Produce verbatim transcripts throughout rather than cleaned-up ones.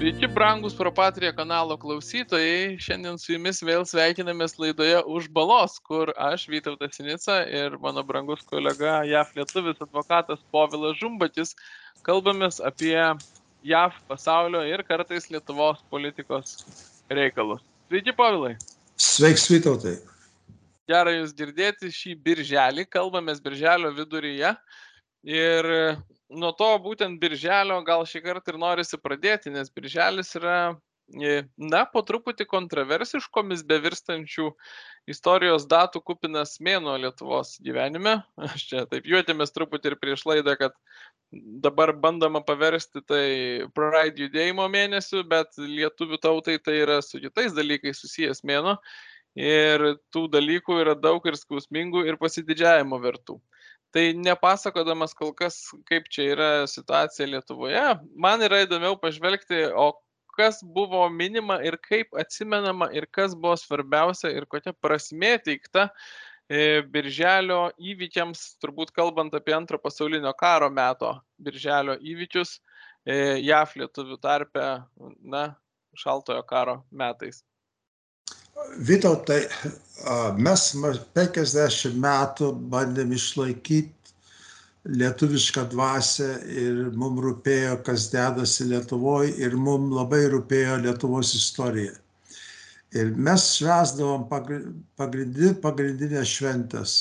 Sveiki, brangus Propatria kanalo klausytojai. Šiandien su jumis vėl sveikinamės laidoje Už balos, kur aš, Vytautas Sinica, ir mano brangus kolega J A V lietuvis advokatas Povilas Žumbatis kalbamės apie J A V pasaulio ir kartais Lietuvos politikos reikalus. Sveiki, Povilai. Sveiks, Vytautai. Gerai jūs girdėti šį birželį. Kalbamės birželio viduryje. Ir nuo to būtent birželio gal šį kartą ir norisi pradėti, nes birželis yra, na, po truputį kontroversiškomis bevirstančių istorijos datų kupinas mėnuo Lietuvos gyvenime. Aš čia taip juotėmės truputį ir prieš laidą, kad dabar bandoma paversti tai Pride judėjimo mėnesiu, bet lietuvių tautai tai yra su kitais dalykais susijęs mėnuo. Ir tų dalykų yra daug ir skausmingų ir pasididžiavimo vertų. Tai nepasakodamas kol kas, kaip čia yra situacija Lietuvoje, man yra įdomiau pažvelgti, o kas buvo minima ir kaip atsimenama ir kas buvo svarbiausia ir kokia prasmė teikta birželio įvykiams, turbūt kalbant apie antro pasaulinio karo meto birželio įvykius J A V lietuvių tarpe, na, šaltojo karo metais. Vytautai, mes penkiasdešimt metų bandėm išlaikyti lietuvišką dvasią ir mums rūpėjo, kas dedasi Lietuvoje ir mums labai rūpėjo Lietuvos istorija. Ir mes švęsdavom pagrindinės pagrindinės šventės,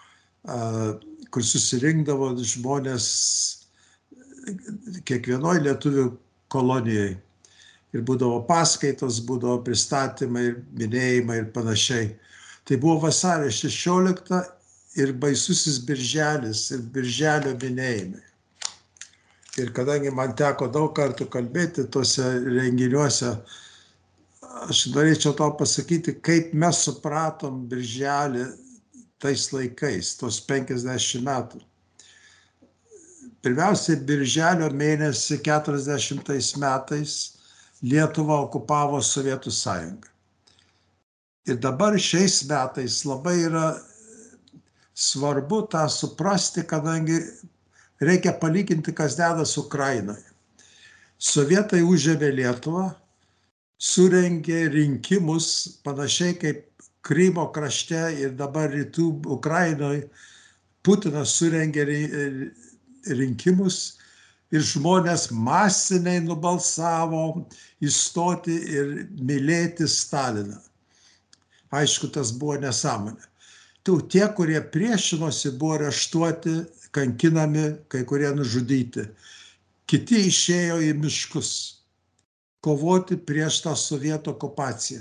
kur susirinkdavo žmonės kiekvienoje lietuvių kolonijoje. Ir būdavo paskaitos, būdavo pristatymai, minėjimai ir panašiai. Tai buvo vasario šešiolikta ir baisusis birželis ir birželio minėjimai. Ir kadangi man teko daug kartų kalbėti tuose renginiuose, aš norėčiau tau pasakyti, kaip mes supratom birželį tais laikais, tos penkiasdešimt metų. Pirmiausiai, birželio mėnesį keturiasdešimtais metais Lietuvą okupavo Sovietų sąjunga. Ir dabar šiais metais labai yra svarbu tą suprasti, kadangi reikia palyginti, kas dedas Ukrainoje. Sovietai užėmė Lietuvą, surengė rinkimus panašiai kaip Krymo krašte ir dabar rytų Ukrainoje. Putinas surengė rinkimus ir žmonės masiniai nubalsavo įstoti ir mylėti Staliną. Aišku, tas buvo nesąmonė. Tie, kurie priešinosi, buvo areštuoti, kankinami, kai kurie nužudyti. Kiti išėjo į miškus kovoti prieš tą sovietų okupaciją.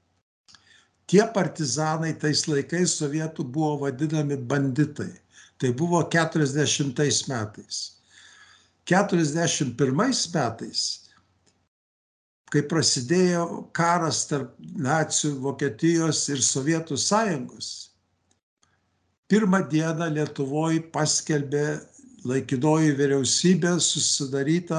Tie partizanai tais laikais sovietų buvo vadinami banditai. Tai buvo keturiasdešimtais metais. keturiasdešimt pirmais metais, kai prasidėjo karas tarp nacių Vokietijos ir Sovietų sąjungos, pirmą dieną Lietuvoje paskelbė laikinoji vyriausybė susidaryta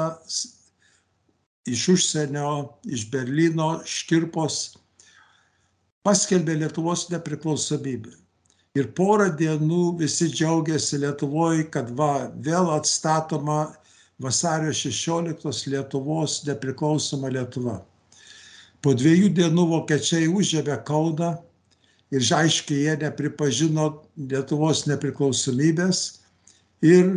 iš užsienio, iš Berlyno, Škirpos, paskelbė Lietuvos nepriklausomybę. Ir porą dienų visi džiaugiasi Lietuvoje, kad va, vėl atstatoma vasario šešioliktos Lietuvos nepriklausoma Lietuva. Po dviejų dienų vokiečiai užėmė Kauną ir aiškiai jie nepripažino Lietuvos nepriklausomybės ir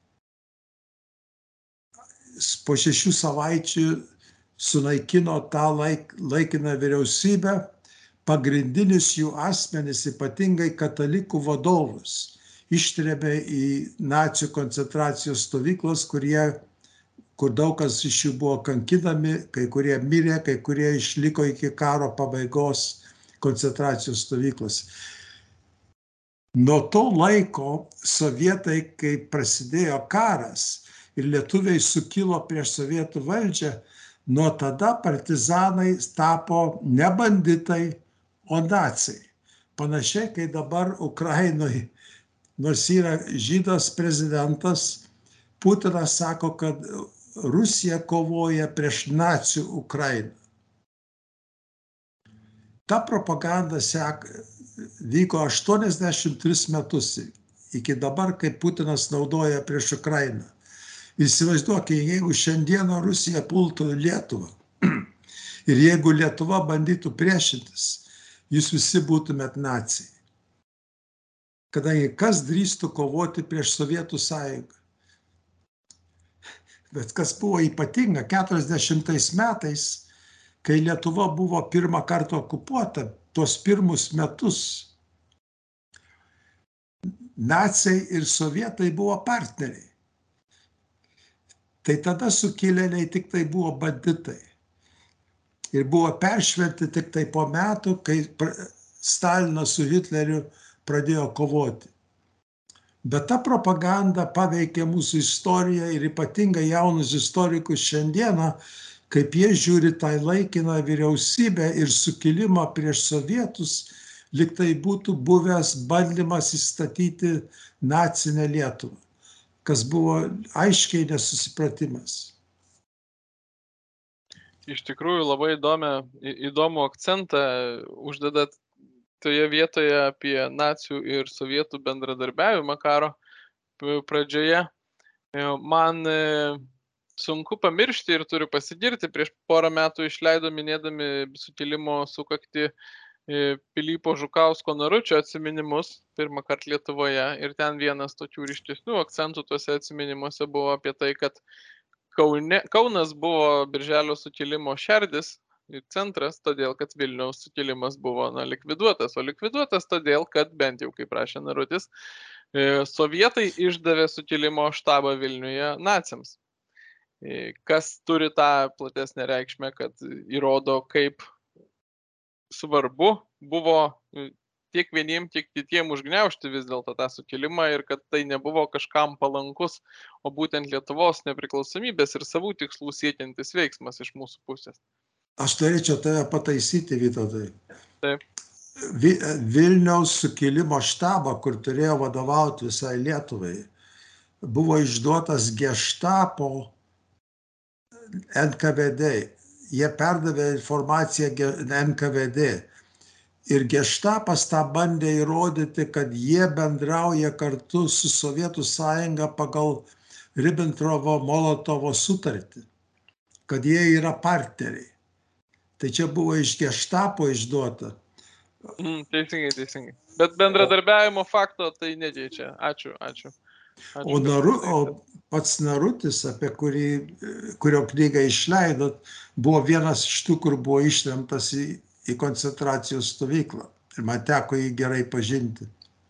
po šešių savaičių sunaikino tą laik, laikiną vyriausybę, pagrindinius jų asmenis, ypatingai katalikų vadovus, ištrėmė į nacių koncentracijos stovyklas, kurie, kur daug kas iš jų buvo kankinami, kai kurie mirė, kai kurie išliko iki karo pabaigos koncentracijos stovyklas. Nuo to laiko sovietai, kai prasidėjo karas ir lietuviai sukilo prieš sovietų valdžią, nuo tada partizanai tapo ne banditai, o naciai. Panašiai, kai dabar Ukrainoje, nors yra žydas prezidentas, Putinas sako, kad Rusija kovoja prieš nacių Ukrainą. Ta propaganda sek, vyko aštuoniasdešimt tris metus iki dabar, kai Putinas naudoja prieš Ukrainą. Įsivaizduokime, jeigu šiandieną Rusija pultų Lietuvą, Ir jeigu Lietuva bandytų priešintis, jūs visi būtumėt nacijai. Kadangi kas drįstų kovoti prieš Sovietų sąjungą. Bet kas buvo ypatinga, keturiasdešimtais metais, kai Lietuva buvo pirmą kartą okupuota, tuos pirmus metus, naciai ir sovietai buvo partneriai. Tai tada sukilėliai tik tai buvo banditai. Ir buvo peršventi tik tai po metų, kai Stalinas su Hitleriu pradėjo kovoti. Bet ta propaganda paveikė mūsų istoriją ir ypatingai jaunus istorikus šiandieną, kaip jie žiūri tą laikiną vyriausybę ir sukilimą prieš sovietus, lyg tai būtų buvęs bandymas įstatyti nacinę Lietuvą, kas buvo aiškiai nesusipratimas. Iš tikrųjų labai įdomią, įdomų akcentą uždedat toje vietoje apie nacių ir sovietų bendradarbiavimą karo pradžioje. Man sunku pamiršti ir turiu pasigirti, prieš porą metų išleido minėdami sukilimo sukaktį Pilypo Žukausko Naručio atsiminimus pirmą kartą Lietuvoje. Ir ten vienas tokių ryškesnių akcentų tuose atsiminimuose buvo apie tai, kad Kaune, Kaunas buvo Birželio sukilimo šerdis ir centras, todėl kad Vilniaus sukilimas buvo na, likviduotas. O likviduotas todėl, kad bent jau, kaip rašė Narutis, sovietai išdavė sukilimo štabą Vilniuje naciams. Kas turi tą platesnę reikšmę, kad įrodo, kaip svarbu buvo tiek vieniem, tiek kitiem užgniaužti vis dėlto tą sukilimą ir kad tai nebuvo kažkam palankus, o būtent Lietuvos nepriklausomybės ir savų tikslų siekiantis veiksmas iš mūsų pusės. Aš turėčiau tave pataisyti, Vytautai. Taip. Vilniaus sukilimo štabą, kur turėjo vadovauti visai Lietuvai, buvo išduotas Gestapo N K V D. Jie perdavė informaciją N K V D. Ir Gestapas tą bandė įrodyti, kad jie bendrauja kartu su Sovietų sąjunga pagal Ribbentropo-Molotovo sutartį, kad jie yra partneriai. Tai čia buvo iš Gestapo išduota. Mm, teisingai, teisingai. Bet bendradarbiavimo fakto tai nekeičia. Ačiū, ačiū. ačiū O, Naru, o pats Narutis, apie kurį, kurio knygą išleidot, buvo vienas iš tų, kur buvo ištremtas į, į koncentracijos stovyklą. Ir man teko jį gerai pažinti.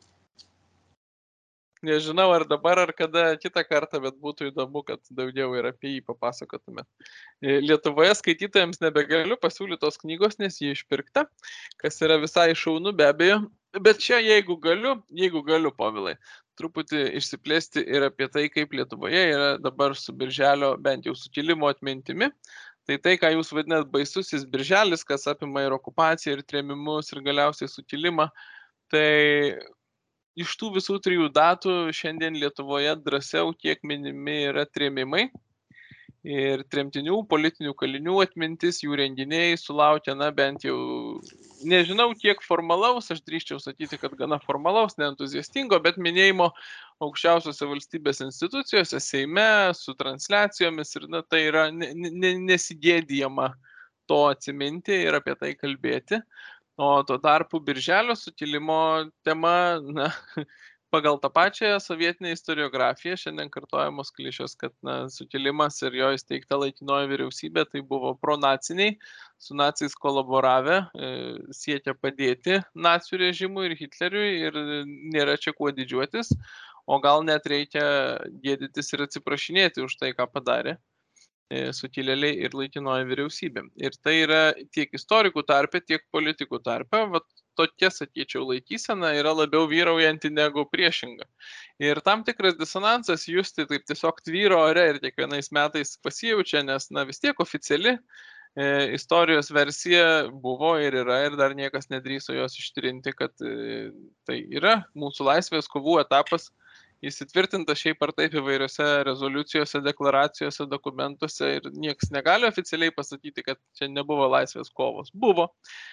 Nežinau, ar dabar, ar kada kitą kartą, bet būtų įdomu, kad daugiau ir apie jį papasakotume. Lietuvoje skaitytojams nebegaliu pasiūlyti tos knygos, nes jį išpirkta, kas yra visai šaunu be abejo. Bet čia, jeigu galiu, jeigu galiu, Povilai, truputį išsiplėsti ir apie tai, kaip Lietuvoje yra dabar su Birželio bent jau sukilimo atmintimi. Tai tai, ką jūs vadinat baisusis Birželis, kas apima ir okupaciją, ir trėmimus, ir galiausiai sukilimą, tai iš tų visų trijų datų šiandien Lietuvoje drąsiau kiek minimi yra trėmimai ir tremtinių, politinių kalinių atmintis, jų renginiai sulaukia, na bent jau, nežinau kiek formalaus, aš drįsčiau sakyti, kad gana formalaus, neentuziastingo, bet minėjimo aukščiausiose valstybės institucijose, Seime, su transliacijomis ir na, tai yra nesigėdijama to atsiminti ir apie tai kalbėti. O tuo tarpu Birželio sukilimo tema, na, pagal tą pačią sovietinę istoriografiją šiandien kartojamos klišės, kad na, sukilimas ir jo įsteigta laikinoji vyriausybė tai buvo pronaciniai, su naciais kolaboravę, e, siekia padėti nacių režimui ir Hitleriui ir nėra čia kuo didžiuotis, o gal net reikia gėdytis ir atsiprašinėti už tai, ką padarė sukilėliai ir laikinoji vyriausybė. Ir tai yra tiek istorikų tarpe, tiek politikų tarpe. Vat tokia, sakyčiau, laikysena yra labiau vyraujanti negu priešinga. Ir tam tikras disonansas justi taip tiesiog tvyro ore ir kiekvienais metais pasijaučia, nes na, vis tiek oficiali e, istorijos versija buvo ir yra ir dar niekas nedrįso jos ištrinti, kad e, tai yra mūsų laisvės kovų etapas. Jis įtvirtintas šiaip ar taip įvairiose rezoliucijose, deklaracijose, dokumentuose ir niekas negali oficialiai pasakyti, kad čia nebuvo laisvės kovos. Buvo,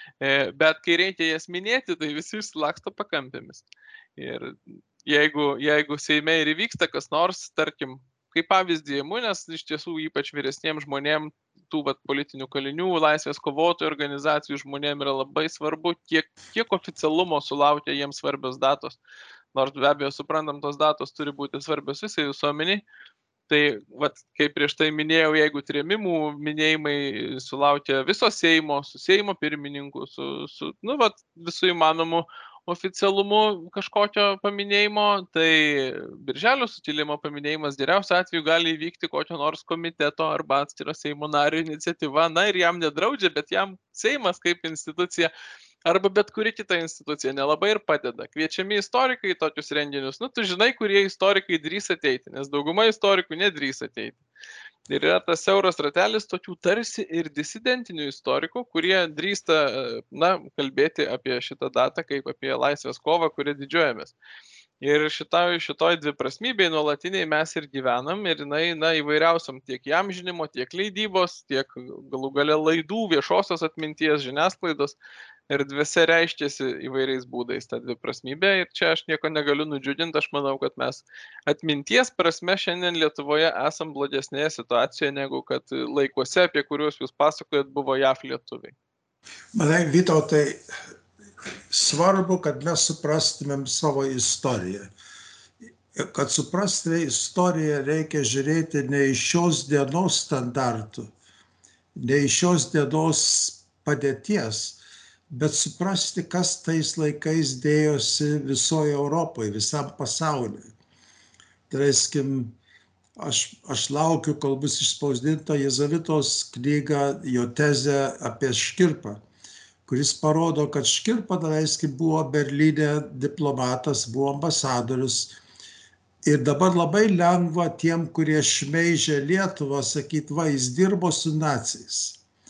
bet kai reikia jas minėti, tai visi išsilaksto pakampėmis. Ir jeigu, jeigu Seime ir įvyksta kas nors, tarkim, kaip pavyzdį imu, nes iš tiesų ypač vyresniems žmonėms tų vat, politinių kalinių, laisvės kovotojų organizacijų žmonėms yra labai svarbu, kiek, kiek oficialumo sulaukia jiems svarbios datos. Nors be abejo suprantam, tos datos turi būti svarbios visai visuomeniai. Tai, vat, kaip prieš tai minėjau, jeigu trėmimų minėjimai sulaukia viso Seimo, su Seimo pirmininku, su, su nu, vat, visų įmanomų oficialumu kažkokio paminėjimo, tai Birželio sukilimo paminėjimas geriausiu atveju gali įvykti kokio nors komiteto arba atskiro Seimo nario iniciatyva, na ir jam nedraudžia, bet jam Seimas kaip institucija arba bet kuri kita institucija nelabai ir padeda. Kviečiami istorikai į tokius renginius. Nu, tu žinai, kurie istorikai drįs ateiti, nes dauguma istorikų nedrįs ateiti. Ir yra tas siauras ratelis tokių tarsi ir disidentinių istorikų, kurie drįsta, na, kalbėti apie šitą datą kaip apie laisvės kovą, kurią didžiuojamės. Ir šitoj, šitoj dviprasmybėje nuolatiniai mes ir gyvenam ir jinai, na, įvairiausiam tiek įamžinimo, tiek leidybos, tiek galų gale laidų, viešosios atminties, žiniasklaidos erdvėse reiškiasi įvairiais būdais ta dviprasmybė ir čia aš nieko negaliu nudžiuginti, aš manau, kad mes atminties prasme šiandien Lietuvoje esam blogesnėje situacijoje negu kad laikuose, apie kuriuos jūs pasakojat, buvo J A V lietuviai. Manai, Vytautai, svarbu, kad mes suprastumėm savo istoriją. Kad suprastume istoriją, reikia žiūrėti ne iš šios dienos standartų, ne iš šios dienos padėties, bet suprasti, kas tais laikais dėjosi visoje Europoje, visam pasauliui. Tai reiskim, aš, aš laukiu, kol bus išspausdinta Jėzuitos knyga, jo tezė apie Škirpą, kuris parodo, kad Škirpa, reiskim, buvo Berlyne diplomatas, buvo ambasadorius. Ir dabar labai lengva tiem, kurie šmeižia Lietuvą, sakyti, va, jis dirbo su naciais.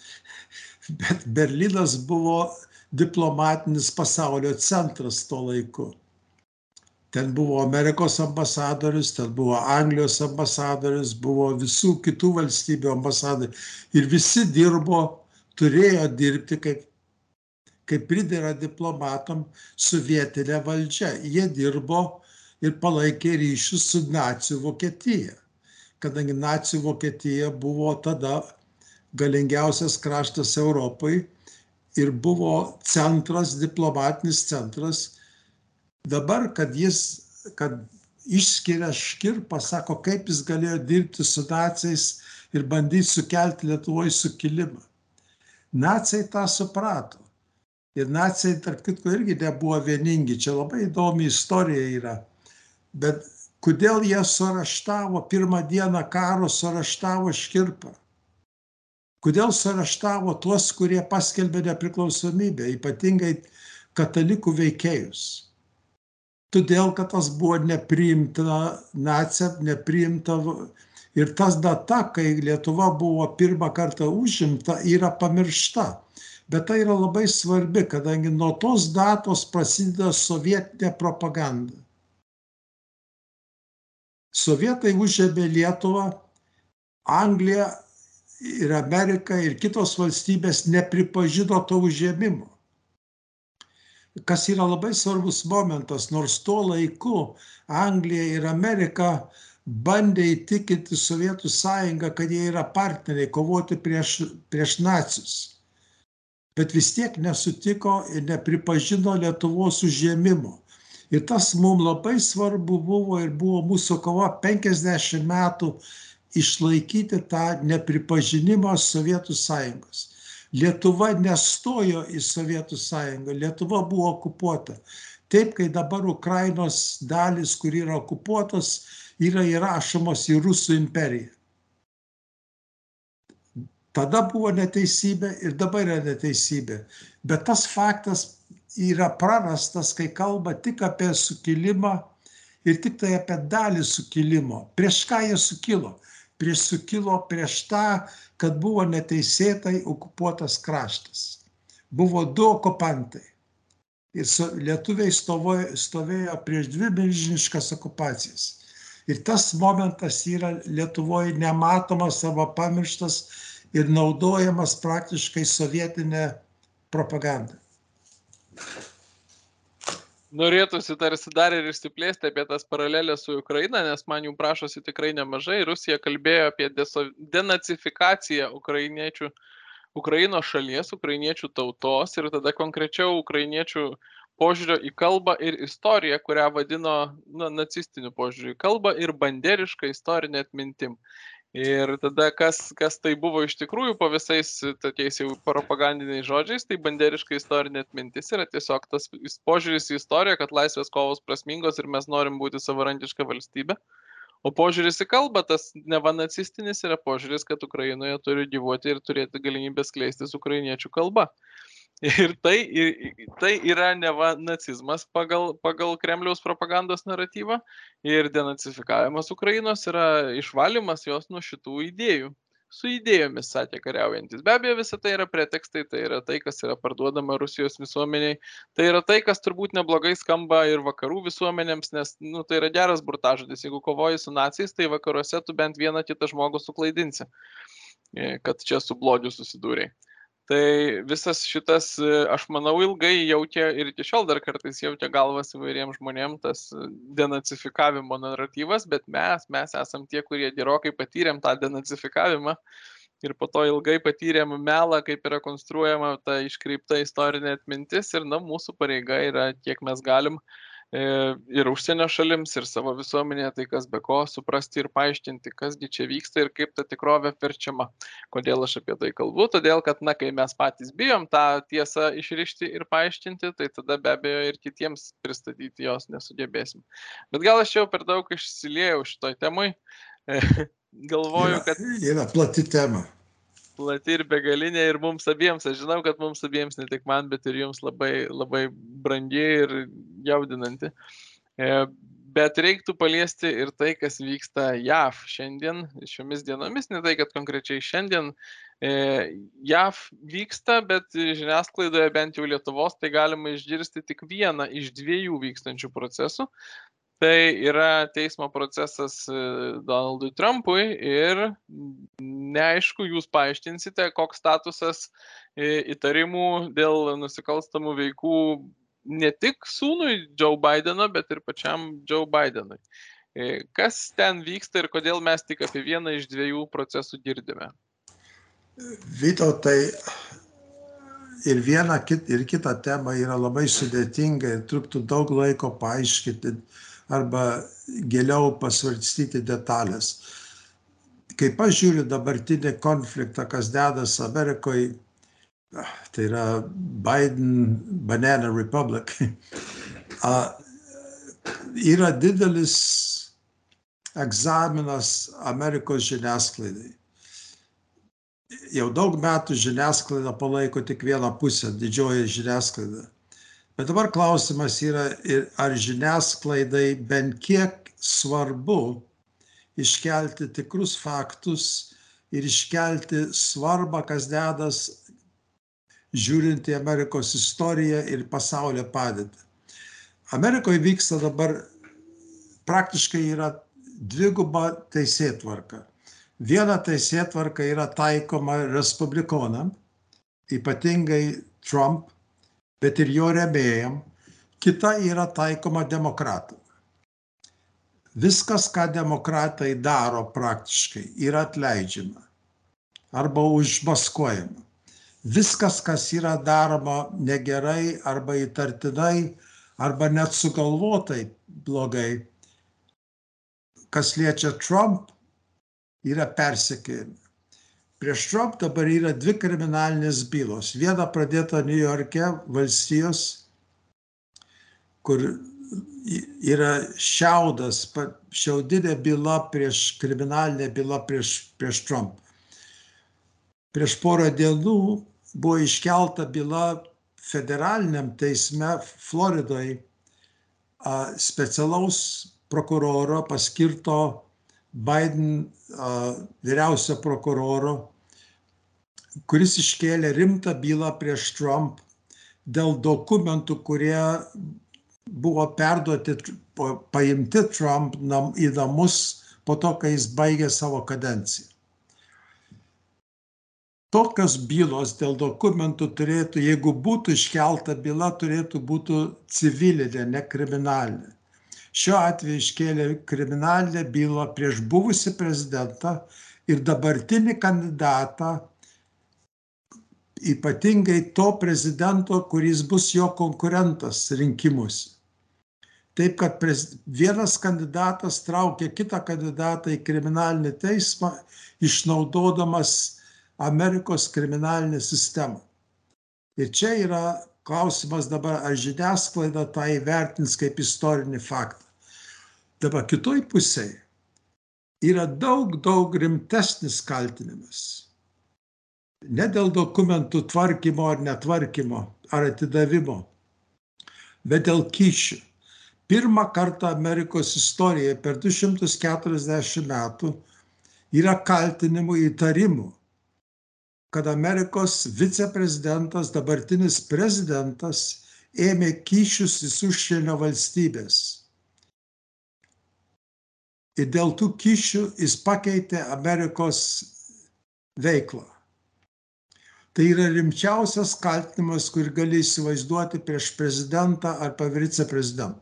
Bet Berlynas buvo diplomatinis pasaulio centras tuo laiku. Ten buvo Amerikos ambasadorius, ten buvo Anglijos ambasadorius, buvo visų kitų valstybių ambasadorius. Ir visi dirbo, turėjo dirbti, kaip, kaip pridera diplomatam su vietinė valdžia. Jie dirbo ir palaikė ryšius su nacių Vokietija. Kadangi nacių Vokietija buvo tada galingiausias kraštas Europai, ir buvo centras, diplomatinis centras. Dabar, kad jis, kad išskiria Škirpą, sako, kaip jis galėjo dirbti su naciais ir bandyti sukelti Lietuvoje sukilimą. Naciai tą suprato. Ir naciai, tarp kitko, irgi nebuvo vieningi. Čia labai įdomi istorija yra. Bet kodėl jie suraštavo, pirmą dieną karo suraštavo Škirpą? Kodėl suraštavo tuos, kurie paskelbė nepriklausomybę, ypatingai katalikų veikėjus? Todėl, kad tas buvo nepriimta nacija, nepriimta. Ir tas data, kai Lietuva buvo pirmą kartą užimta, yra pamiršta. Bet tai yra labai svarbi, kadangi nuo tos datos prasideda sovietinė propaganda. Sovietai užėmė Lietuvą, Anglija ir Amerika ir kitos valstybės nepripažino to užėmimo. Kas yra labai svarbus momentas, nors tuo laiku Anglija ir Amerika bandė įtikinti Sovietų sąjungą, kad jie yra partneriai kovoti prieš, prieš nacius. Bet vis tiek nesutiko ir nepripažino Lietuvos užėmimo. Ir tas mums labai svarbu buvo ir buvo mūsų kova penkiasdešimt metų išlaikyti tą nepripažinimą Sovietų sąjungos. Lietuva nestojo į Sovietų sąjungą, Lietuva buvo okupuota. Taip, kai dabar Ukrainos dalis, kur yra okupuotos, yra įrašomos į Rusų imperiją. Tada buvo neteisybė ir dabar yra neteisybė. Bet tas faktas yra prarastas, kai kalba tik apie sukilimą ir tik tai apie dalį sukilimo. Prieš ką jie sukilo? Prieš sukilo prieš tą, kad buvo neteisėtai okupuotas kraštas. Buvo du okupantai. Ir lietuviai stovėjo, stovėjo prieš dvi milžiniškas okupacijas. Ir tas momentas yra Lietuvoje nematomas arba pamirštas ir naudojamas praktiškai sovietinė propaganda. Norėtųsi tarsi dar ir išsiplėsti apie tas paralelės su Ukraina, nes man jų prašosi tikrai nemažai. Rusija kalbėjo apie deso, denacifikaciją ukrainiečių, Ukrainos šalies, ukrainiečių tautos ir tada konkrečiau ukrainiečių požiūrio į kalbą ir istoriją, kurią vadino na, nacistiniu požiūriu į kalbą ir banderišką istorinę atmintim. Ir tada, kas, kas tai buvo iš tikrųjų po visais tokiais jau propagandiniais žodžiais, tai banderiška istorinė atmintis yra tiesiog tas požiūris į istoriją, kad laisvės kovos prasmingos ir mes norim būti savarankiška valstybė. O požiūris į kalbą, tas neva nacistinis yra požiūris, kad Ukrainoje turi gyvuoti ir turėti galimybę skleistis ukrainiečių kalba. Ir tai, tai yra neva nacizmas pagal, pagal Kremliaus propagandos naratyvą ir denacifikavimas Ukrainos yra išvalymas jos nuo šitų idėjų. Su idėjomis, sakė kariaujantis. Be abejo, visa tai yra pretekstai, tai yra tai, kas yra parduodama Rusijos visuomeniai. Tai yra tai, kas turbūt neblogai skamba ir vakarų visuomenėms, nes nu, tai yra geras burtažodis. Jeigu kovoji su naciais, tai vakaruose tu bent vieną kitą žmogų suklaidinsi, kad čia su blogiu susidūrėjai. Tai visas šitas, aš manau, ilgai jautė ir iki šiol dar kartais jautė galvas įvairiems žmonėms tas denacifikavimo naratyvas, bet mes, mes esam tie, kurie gerokai patyrėm tą denacifikavimą ir po to ilgai patyrėm melą, kaip yra konstruojama ta iškreipta istorinė atmintis ir na, mūsų pareiga yra, kiek mes galim ir užsienio šalims, ir savo visuomenėje, tai kas be ko, suprasti ir paaiškinti, kasgi čia vyksta ir kaip ta tikrovė perčiama. Kodėl aš apie tai kalbu? Todėl, kad, na, kai mes patys bijom tą tiesą išrišti ir paaiškinti, tai tada be abejo ir kitiems pristatyti jos nesugebėsim. Bet gal aš jau per daug išsiliejau šitoj temui. Galvoju, kad... Yra, yra plati tema. Plati ir begalinė ir mums abiems, aš žinau, kad mums abiems, ne tik man, bet ir jums labai, labai brangi ir jaudinanti. Bet reiktų paliesti ir tai, kas vyksta J A V šiandien, šiomis dienomis, ne tai, kad konkrečiai šiandien J A V vyksta, bet žiniasklaidoje bent jau Lietuvos tai galima išgirsti tik vieną iš dviejų vykstančių procesų. Tai yra teismo procesas Donaldui Trumpui ir neaišku, jūs paaiškinsite, koks statusas įtarimų dėl nusikalstamų veikų ne tik sūnui Joe Bideno, bet ir pačiam Joe Bidenui. Kas ten vyksta ir kodėl mes tik apie vieną iš dviejų procesų girdime? Vytautai, ir viena ir kita tema yra labai sudėtinga ir truktų daug laiko paaiškinti arba giliau pasvarstyti detalės. Kai pažiūriu dabartinį konfliktą, kas dedas Amerikoje, tai yra Biden Banana Republic, yra didelis egzaminas Amerikos žiniasklaidai. Jau daug metų žiniasklaida palaiko tik vieną pusę, didžioji žiniasklaida. Bet dabar klausimas yra, ar žiniasklaidai bent kiek svarbu iškelti tikrus faktus ir iškelti svarbą, kas dedas žiūrint į Amerikos istoriją ir pasaulio padėtį. Amerikoje vyksta dabar praktiškai yra dviguba teisėtvarka. Viena teisėtvarka yra taikoma respublikonam, ypatingai Trump, bet ir jo rėmėjam. Kita yra taikoma demokratam. Viskas, ką demokratai daro praktiškai, yra atleidžiama arba užmaskuojama. Viskas, kas yra daroma negerai arba įtartinai, arba net sugalvotai blogai, kas liečia Trump, yra persekiojami. Prieš Trump dabar yra dvi kriminalinės bylos. Viena pradėta New York'e, valstijos, kur yra šiaudas, šiaudinė byla prieš kriminalinė byla prieš, prieš Trump. Prieš porą dienų buvo iškelta byla federaliniam teisme Floridoje specialaus prokuroro paskirto Biden uh, vyriausio prokuroro, kuris iškėlė rimtą bylą prieš Trump dėl dokumentų, kurie buvo perduoti, paimti Trump nam, į namus po to, kai jis baigė savo kadenciją. tokios bylos dėl dokumentų turėtų, jeigu būtų iškelta byla, turėtų būti civilinė, ne kriminalinė. Šiuo atveju iškėlė kriminalinę bylą prieš buvusį prezidentą ir dabartinį kandidatą, ypatingai to prezidento, kuris bus jo konkurentas rinkimuose. Taip, kad vienas kandidatas traukia kitą kandidatą į kriminalinį teismą, išnaudodamas Amerikos kriminalinę sistemą. Ir čia yra klausimas dabar, ar žiniasklaida tą įvertins kaip istorinį faktą. Dabar kitoj pusėje yra daug, daug rimtesnis kaltinimas. Ne dėl dokumentų tvarkymo ar netvarkymo, ar atidavimo, bet dėl kyšių. Pirmą kartą Amerikos istorijoje per du šimtus keturiasdešimt metų yra kaltinimų, įtarimų, kad Amerikos viceprezidentas, dabartinis prezidentas ėmė kyšius iš užsienio valstybės. Ir dėl tų kyšių jis pakeitė Amerikos veiklą. Tai yra rimčiausias kaltinimas, kurį gali įsivaizduoti prieš prezidentą arba viceprezidentą.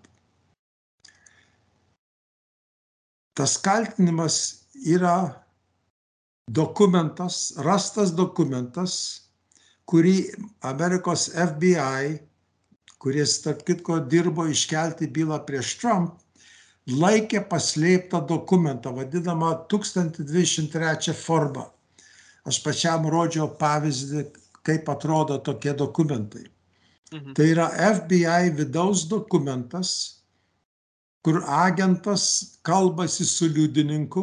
Tas kaltinimas yra dokumentas, rastas dokumentas, kurį Amerikos F B I, kuris, tarp kitko, dirbo iškelti bylą prieš Trump, laikė paslėptą dokumentą, vadinamą tūkstantis dvidešimt trečią formą. Aš pačiam rodžiau pavyzdį, kaip atrodo tokie dokumentai. Mhm. Tai yra F B I vidaus dokumentas, kur agentas kalbasi su liudininku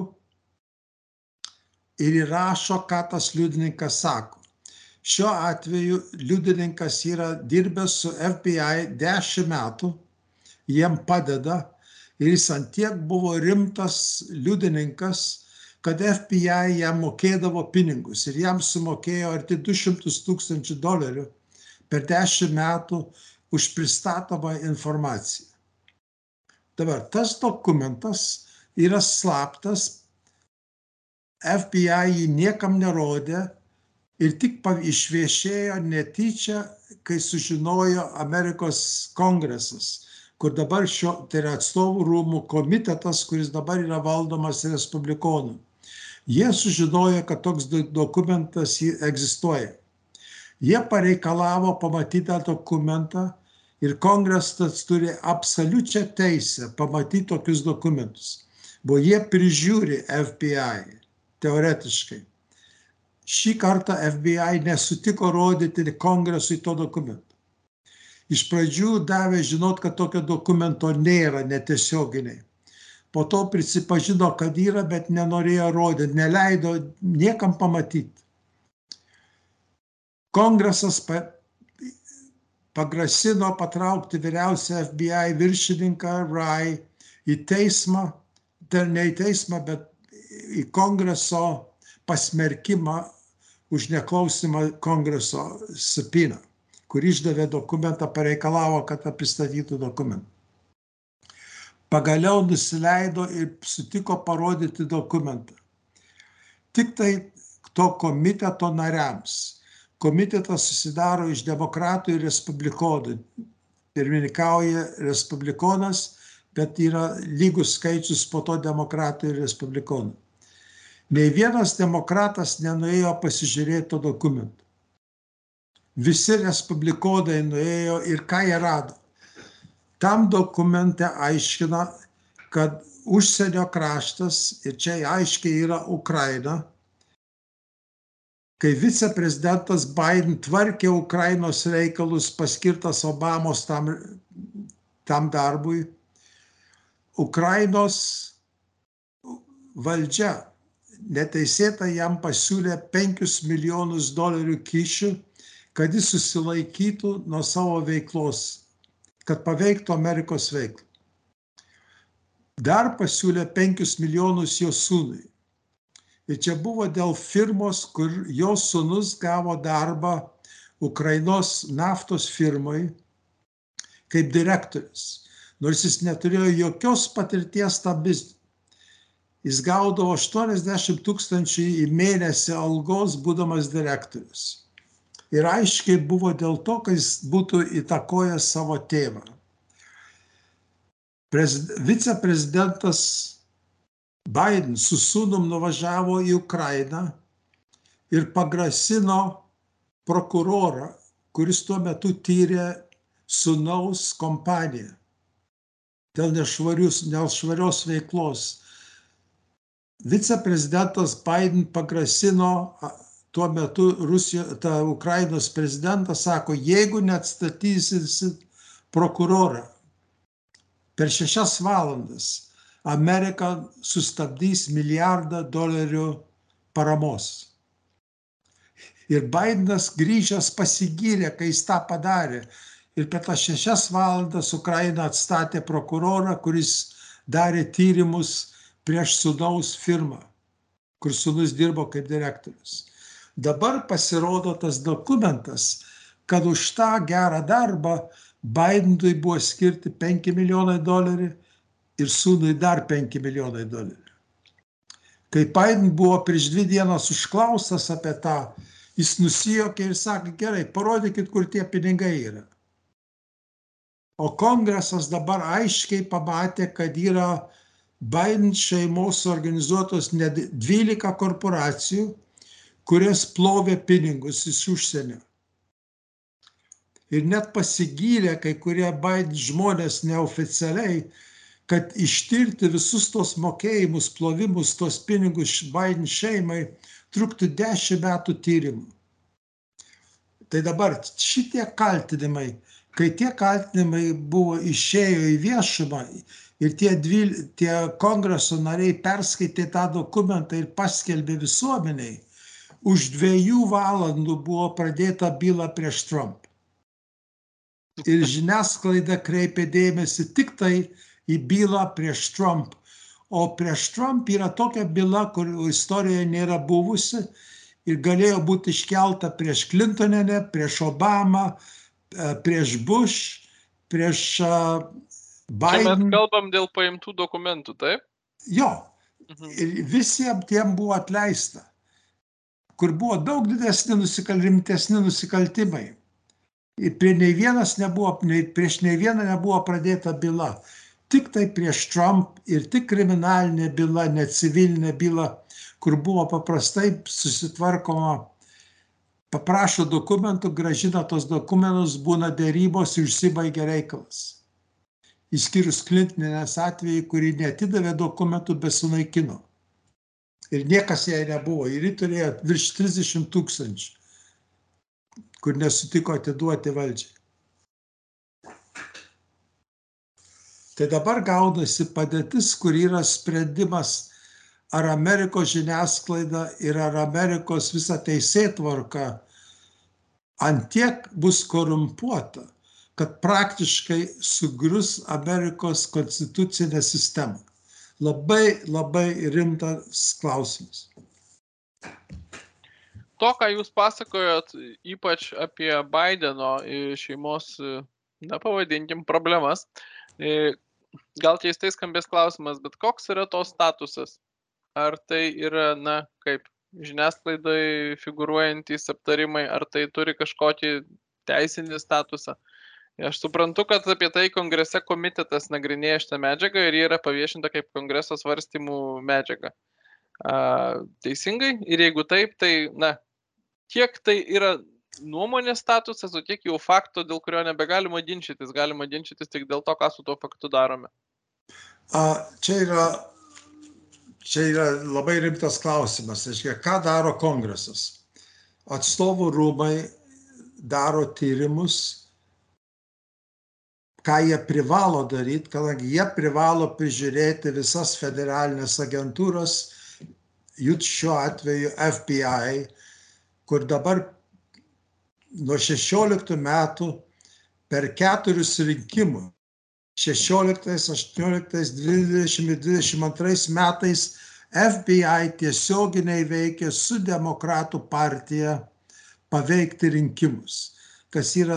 ir įrašo, ką tas liudininkas sako. Šiuo atveju liudininkas yra dirbęs su F B I dešimt metų, jiem padeda ir jis antiek buvo rimtas liudininkas, kad F B I jam mokėdavo pinigus ir jam sumokėjo arti du šimtus tūkstančių dolerių per dešimt metų už pristatomą informaciją. Dabar tas dokumentas yra slaptas, F B I jį niekam nerodė ir tik išviešėjo netyčia, kai sužinojo Amerikos kongresas, kur dabar šio, tai yra atstovų rūmų komitetas, kuris dabar yra valdomas respublikonų. Jie sužinojo, kad toks dokumentas egzistuoja. Jie pareikalavo pamatyti tą dokumentą ir kongresas turi absoliučią teisę pamatyti tokius dokumentus. Bo jie prižiūri F B I, teoretiškai. Šį kartą F B I nesutiko rodyti kongresui to dokumento. Iš pradžių davė žinot, kad tokio dokumento nėra netiesioginiai. Po to prisipažino, kad yra, bet nenorėjo rodyti, neleido niekam pamatyti. Kongresas pa pagrasino patraukti vyriausią F B I viršininką Wray į teismą, tai ne į teismą, bet į kongreso pasmerkimą už neklausimą kongreso subpoena, kur išdavė dokumentą, pareikalavo, kad pristatytų dokumentą. Pagaliau nusileido ir sutiko parodyti dokumentą. Tik tai to komiteto nariams. Komitetas susidaro iš demokratų ir respublikonų. Pirmininkauja respublikonas, bet yra lygus skaičius po to demokratų ir respublikonų. Nei vienas demokratas nenuėjo pasižiūrėti to dokumento. Visi respublikonai nuėjo ir ką jie rado. Tam dokumente aiškina, kad užsienio kraštas, ir čia aiškiai yra Ukraina, kai viceprezidentas Biden tvarkė Ukrainos reikalus, paskirtas Obamos tam, tam darbui, Ukrainos valdžia neteisėtai jam pasiūlė penkis milijonus dolerių kyšių, kad jis susilaikytų nuo savo veiklos, kad paveiktų Amerikos veiklą. Dar pasiūlė penkis milijonus jo sūnui. Ir čia buvo dėl firmos, kur jo sūnus gavo darbą Ukrainos naftos firmai kaip direktorius, nors jis neturėjo jokios patirties tam biznį. jis gaudavo aštuoniasdešimt tūkstančių į mėnesį algos, būdamas direktorius. Ir aiškiai buvo dėl to, kad jis būtų įtakojęs savo tėvą. Viceprezidentas Biden su sūnum nuvažiavo į Ukrainą ir pagrasino prokurorą, kuris tuo metu tyrė sūnaus kompaniją dėl nešvarios veiklos. Viceprezidentas Biden pagrasino tuo metu Rusijos, ta Ukrainos prezidentas sako, jeigu neatstatysit prokurorą per šešias valandas, Amerika sustabdys milijardą dolerių paramos. Ir Bidenas grįžęs pasigyrė, kai jis tą padarė. Ir per tas šešias valandas Ukraina atstatė prokurorą, kuris darė tyrimus prieš sūnaus firmą, kur sūnus dirbo kaip direktorius. Dabar pasirodo tas dokumentas, kad už tą gerą darbą Bidenui buvo skirti penki milijonai dolerių ir sūnui dar penki milijonai dolerių. Kai Biden buvo prieš dvi dienas užklaustas apie tą, jis nusijuokė ir sakė, gerai, parodykit, kur tie pinigai yra. O kongresas dabar aiškiai pamatė, kad yra Biden šeimos organizuotos net dvylika korporacijų, kurias plovė pinigus iš užsienio. Ir net pasigyrė kai kurie Biden žmonės neoficialiai, kad ištirti visus tos mokėjimus, plovimus, tos pinigus Biden šeimai truktų dešimt metų tyrimų. Tai dabar šitie kaltinimai, kai tie kaltinimai buvo išėjo į viešumą ir tie, dvyl, tie kongreso nariai perskaitė tą dokumentą ir paskelbė visuomeniai, už dviejų valandų buvo pradėta byla prieš Trump. Ir žiniasklaida kreipė dėmesį tik tai į bylą prieš Trump. O prieš Trump yra tokia byla, kur istorijoje nėra buvusi ir galėjo būti iškelta prieš Clintonenę, prieš Obamą, prieš Bush, prieš Biden. Čia mes kalbam dėl paimtų dokumentų, taip? Jo. Ir visiems tiem buvo atleista, kur buvo daug didesni nusikal, rimtesni nusikaltimai. Ir prie nei vienas nebuvo, nei, prieš nei vieną nebuvo pradėta byla. Tik tai prieš Trump ir tik kriminalinė byla, ne civilinė byla, kur buvo paprastai susitvarkoma, paprašo dokumentų, grąžina tos dokumentus, būna dėrybos ir užsibaigia reikalas. Išskyrus Clintonės atvejį, kuri neatidavė dokumentų, bet sunaikino. Ir niekas jai nebuvo. Ir ji turėjo virš trisdešimt tūkstančių, kur nesutiko atiduoti valdžiai. Tai dabar gaunasi padėtis, kur yra sprendimas, ar Amerikos žiniasklaida ir ar Amerikos visa teisėtvarka ant tiek bus korumpuota, kad praktiškai sugrius Amerikos konstitucinę sistemą. Labai, labai rimtas klausimas. To, ką jūs pasakojot, ypač apie Bideno šeimos, na, pavadinkim, problemas, gal keistai skambės klausimas, bet koks yra to statusas? Ar tai yra, na, kaip žiniasklaidai figūruojantys aptarimai, ar tai turi kažkokį teisinį statusą? Aš suprantu, kad apie tai kongrese komitetas nagrinėja šitą medžiagą ir ji yra paviešinta kaip kongreso svarstymų medžiaga. A, teisingai? Ir jeigu taip, tai, na, kiek tai yra nuomonės statusas, o tiek jau fakto, dėl kurio nebegalima ginčytis, galima ginčytis tik dėl to, ką su tuo faktu darome. A, čia yra, čia yra labai rimtas klausimas. Aiškia, ką daro kongresas? Atstovų rūmai daro tyrimus, ką jie privalo daryti, kadangi jie privalo prižiūrėti visas federalinės agentūras, jų šiuo atveju F B I, kur dabar nuo šešioliktų metų per keturis rinkimus, šešioliktais, aštuonioliktais, dvidešimt ir dvidešimt antrais metais F B I tiesioginiai veikė su Demokratų partija paveikti rinkimus, kas yra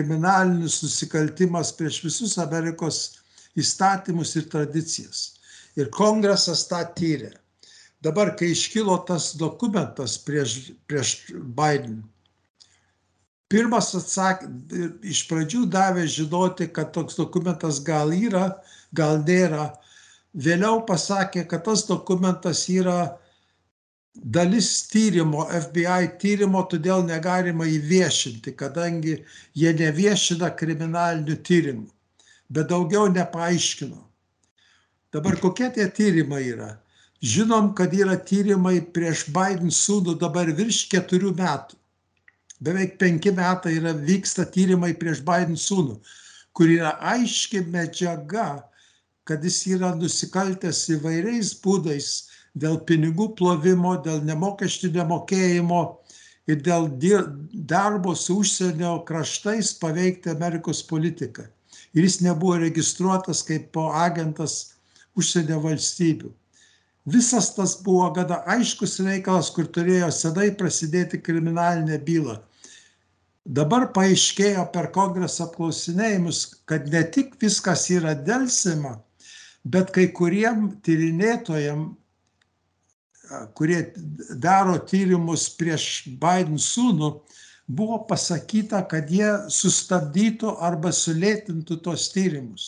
kriminalinis nusikaltimas prieš visus Amerikos įstatymus ir tradicijas. Ir kongresas tą tyrė. Dabar, kai iškilo tas dokumentas prieš, prieš Biden, pirmas atsakė, iš pradžių davė žinoti, kad toks dokumentas gal yra, gal nėra. Vėliau pasakė, kad tas dokumentas yra dalis tyrimo, F B I tyrimo, todėl negalima įviešinti, kadangi jie neviešina kriminalinių tyrimų. Bet daugiau nepaaiškino. Dabar kokie tie tyrimai yra? Žinom, kad yra tyrimai prieš Biden sūnų dabar virš keturių metų. Beveik penki metai yra, vyksta tyrimai prieš Biden sūnų, kur yra aiški medžiaga, kad jis yra nusikaltęs įvairiais būdais dėl pinigų plovimo, dėl nemokesčių nemokėjimo ir dėl darbo su užsienio kraštais paveikti Amerikos politiką. Ir jis nebuvo registruotas kaip agentas užsienio valstybių. Visas tas buvo gana aiškus reikalas, kur turėjo senai prasidėti kriminalinė byla. Dabar paaiškėjo per kongreso apklausinėjimus, kad ne tik viskas yra delsima, bet kai kuriem tyrinėtojam, kurie daro tyrimus prieš Biden sūnų, buvo pasakyta, kad jie sustabdytų arba sulėtintų tos tyrimus.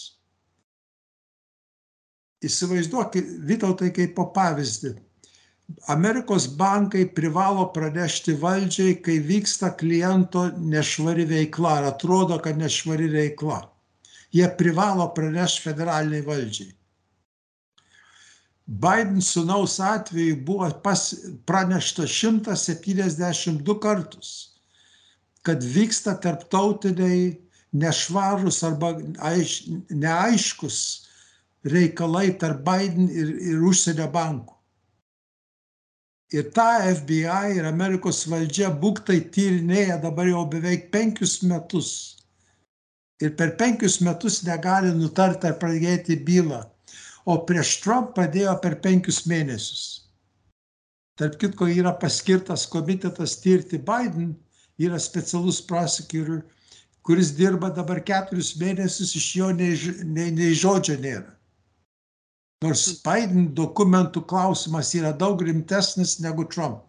Įsivaizduokit, Vytautai, kaip po pavyzdį. Amerikos bankai privalo pranešti valdžiai, kai vyksta kliento nešvari veikla, ar atrodo, kad nešvari veikla. Jie privalo pranešti federaliniai valdžiai. Biden sūnaus atveju buvo pas, pranešta šimtas septyniasdešimt du kartus, kad vyksta tarptautiniai nešvarūs arba aiš, neaiškus reikalai tarp Biden ir, ir užsienio bankų. Ir tą F B I ir Amerikos valdžia buktai tyrinėja dabar jau beveik penkius metus. Ir per penkius metus negali nutarti ar pradėti bylą. O prieš Trump pradėjo per penkius mėnesius. Tarp kitko yra paskirtas komitetas tirti Biden, yra specialus prosecutor, kuris dirba dabar keturis mėnesius, iš jo nei, nei, nei žodžio nėra. Nors Biden dokumentų klausimas yra daug rimtesnis negu Trump.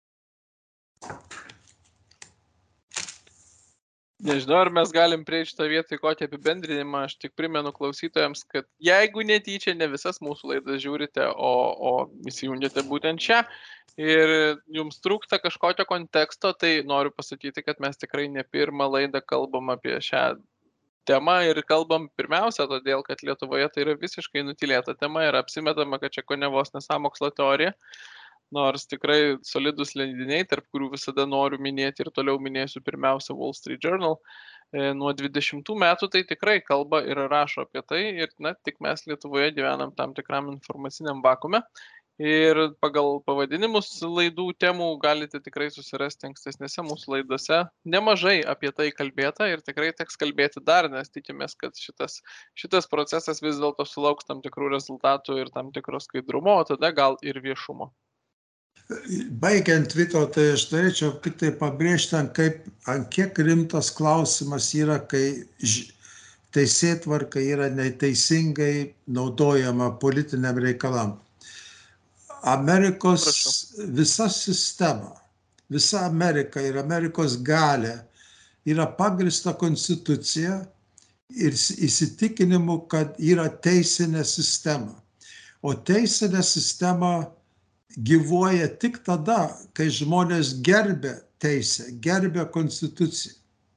Nežinau, ar mes galim prie šitą vietą į kokį apibendrinimą. Aš tik primenu klausytojams, kad jeigu netyčia ne visas mūsų laidas žiūrite, o, o įsijungiate būtent šią ir jums trūksta kažkokio konteksto, tai noriu pasakyti, kad mes tikrai ne pirmą laidą kalbam apie šią temą ir kalbam pirmiausia todėl, kad Lietuvoje tai yra visiškai nutylėta tema ir apsimetama, kad čia kone vos ne sąmokslo teorija. Nors tikrai solidus leidiniai, tarp kurių visada noriu minėti ir toliau minėsiu pirmiausia Wall Street Journal, nuo dvidešimtų metų tai tikrai kalba ir rašo apie tai ir na, tik mes Lietuvoje gyvenam tam tikram informaciniam vakume. Ir pagal pavadinimus laidų temų galite tikrai susirasti ankstesnėse mūsų laidose. Nemažai apie tai kalbėta ir tikrai teks kalbėti dar, nes tikimės, kad šitas, šitas procesas vis dėlto sulauks tam tikrų rezultatų ir tam tikro skaidrumo, o tada gal ir viešumo. Baigiant, Vytautai, aš norėčiau tik tai pabrėžti, ant, kaip, ant kiek rimtas klausimas yra, kai teisėtvarka yra neteisingai naudojama politiniam reikalam. Amerikos Prašau. Visa sistema, visa Amerika ir Amerikos galia yra pagrįsta konstitucija ir įsitikinimu, kad yra teisinė sistema. O teisinė sistema gyvuoja tik tada, kai žmonės gerbia teisę, gerbia konstituciją.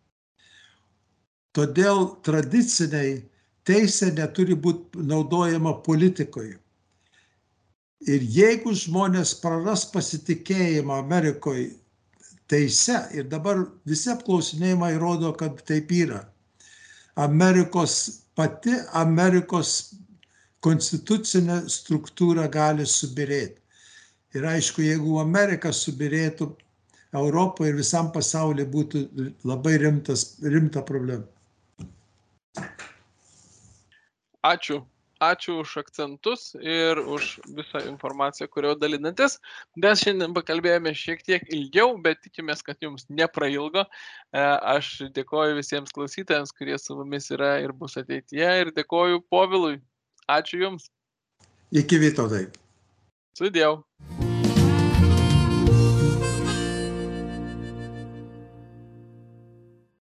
Todėl tradiciniai teisė neturi būti naudojama politikoje. Ir jeigu žmonės praras pasitikėjimą Amerikoje teise, ir dabar visi apklausinėjimai rodo, kad taip yra, Amerikos, pati Amerikos konstitucinė struktūra gali subirėti. Ir aišku, jeigu Amerika subirėtų, Europoje ir visam pasaulyje būtų labai rimtas, rimta problema. Ačiū. Ačiū už akcentus ir už visą informaciją, kurio dalinantis. Mes šiandien pakalbėjome šiek tiek ilgiau, bet tikimės, kad jums neprailgo. Aš dėkoju visiems klausytojams, kurie su mumis yra ir bus ateityje. Ir dėkoju Povilui. Ačiū jums. Iki Vytautai. Sudėjau.